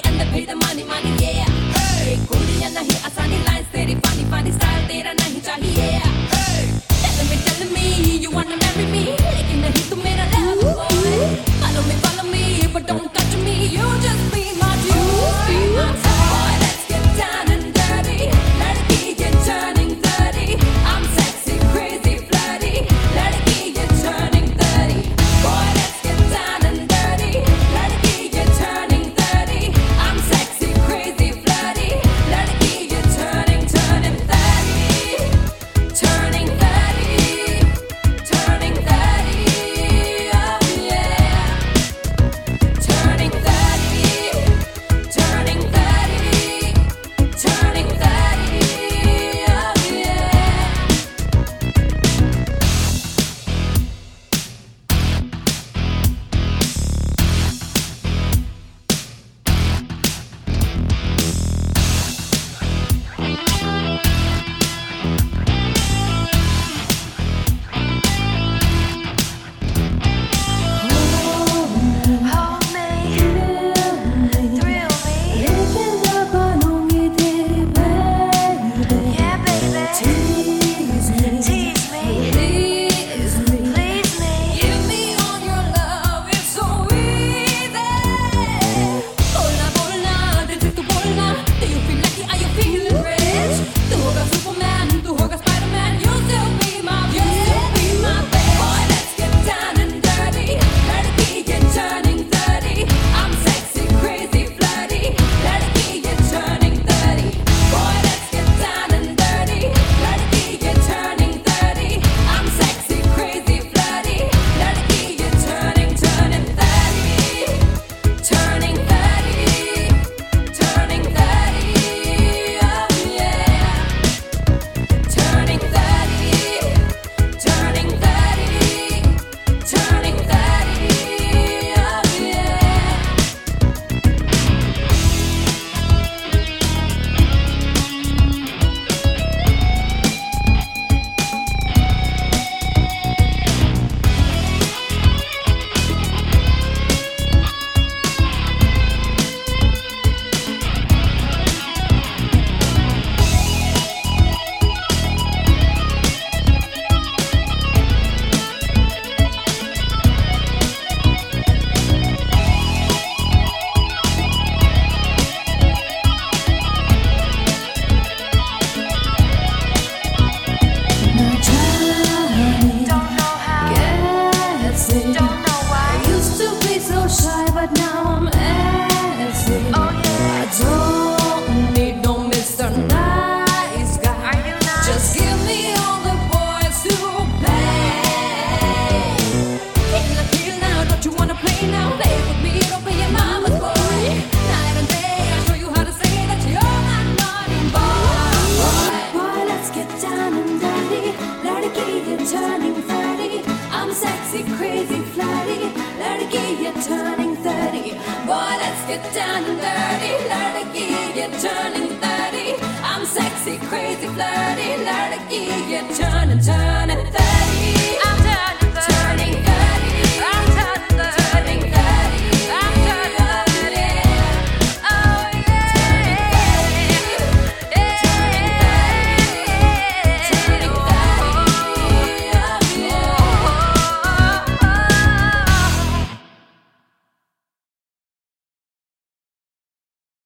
and they pay the money, yeah. Hey, कुड़ियाँ नहीं आसानी lines तेरी funny style तेरा नहीं चाहिए. Hey, telling me you wanna marry me, लेकिन नहीं तू मेरा lover boy. Follow me, but don't touch me. You just be my toy. Boy, let's get down and dirty. लड़की ये turning 30. I'm sexy, crazy, flirty. लड़की ये turning 30. Boy, let's get down and dirty. लड़की ये turning 30. I'm sexy, crazy, flirty. लड़की ये turning 30. Turning 30. Turning 30. Oh yeah. Turning 30. Turning 30. Turning 30. Oh yeah. Hold me, thrill me, yeah baby, tease me, please me. Give me all your love, it's so easy. बोलना, दिल तू बोलना. Do you feel lucky? Are you feeling rich? तू होगा Superman, तू होगा Spider-Man. You still be my bitch. Boy, let's get down and dirty. लड़की ये turning 30. I'm sexy, crazy, flirty. लड़की ये turning 30. Boy, let's get down and dirty. लड़की ये turning 30. I'm sexy, crazy, flirty. लड़की ये turning 30. Turning 30. Turning 30. Oh yeah. Turning 30. Turning 30. Turning 30. Oh yeah. Don't know how, don't know why. Used to be so shy, but now I'm ashy. Oh yeah, I don't need no Mr. Nice Guy. are you nice? Just give me all the boys to play. Kill now, don't you wanna play now? Play with me, don't be your mama's boy. Night and day, I show you how to say that you're my naughty boy. Boy, let's get down and dirty. लड़की ये turning 30. I'm sexy, crazy, flirty. लड़की ये turning 30. Boy, let's get down and dirty. लड़की ये turning 30. I'm sexy, crazy, flirty. लड़की ये turning 30.